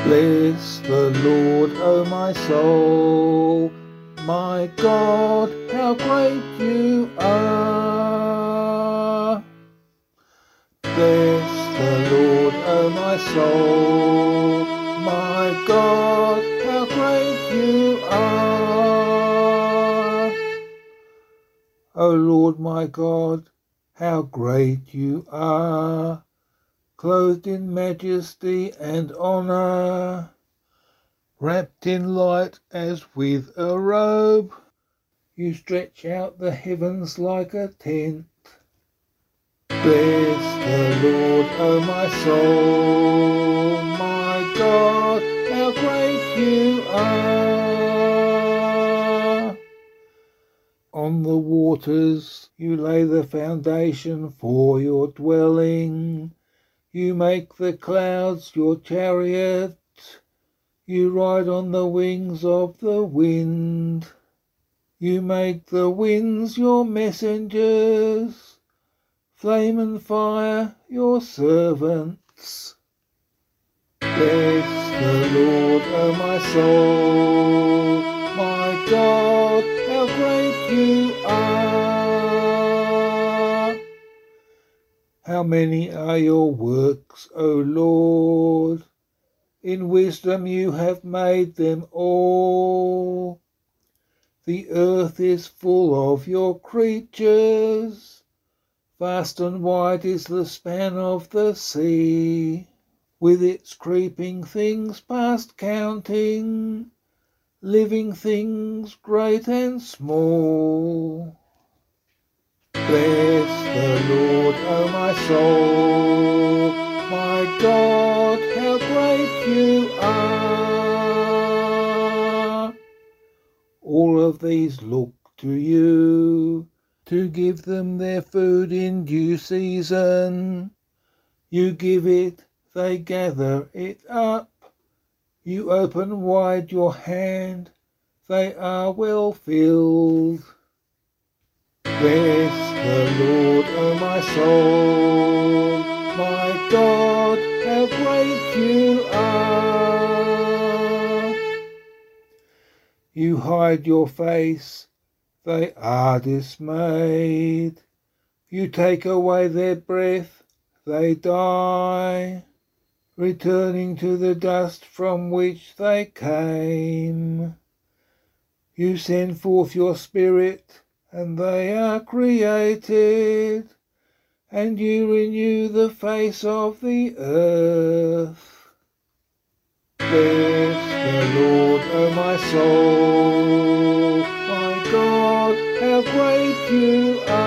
Bless the Lord, O my soul. My God, how great you are. Bless the Lord, O my soul. My God, how great you are. O Lord my God, how great you are. Clothed in majesty and honour, wrapped in light as with a robe, you stretch out the heavens like a tent. Bless the Lord, O my soul. My God, how great you are. On the waters you lay the foundation for your dwelling. You make the clouds your chariot. You ride on the wings of the wind. You make the winds your messengers, flame and fire your servants. Bless the Lord, O my soul. My God, how great you are. How many are your works, O Lord? In wisdom you have made them all. The earth is full of your creatures. Vast and wide is the span of the sea, with its creeping things past counting, living things great and small. Bless the Lord, O my soul. My God, how great you are. All of these look to you, to give them their food in due season. You give it, they gather it up. You open wide your hand, they are well filled. Bless the Lord, O my soul. My God, how great you are. You hide your face, they are dismayed. You take away their breath, they die, returning to the dust from which they came. You send forth your spirit, and they are created, and you renew the face of the earth. Bless the Lord, O my soul. My God, how great you are.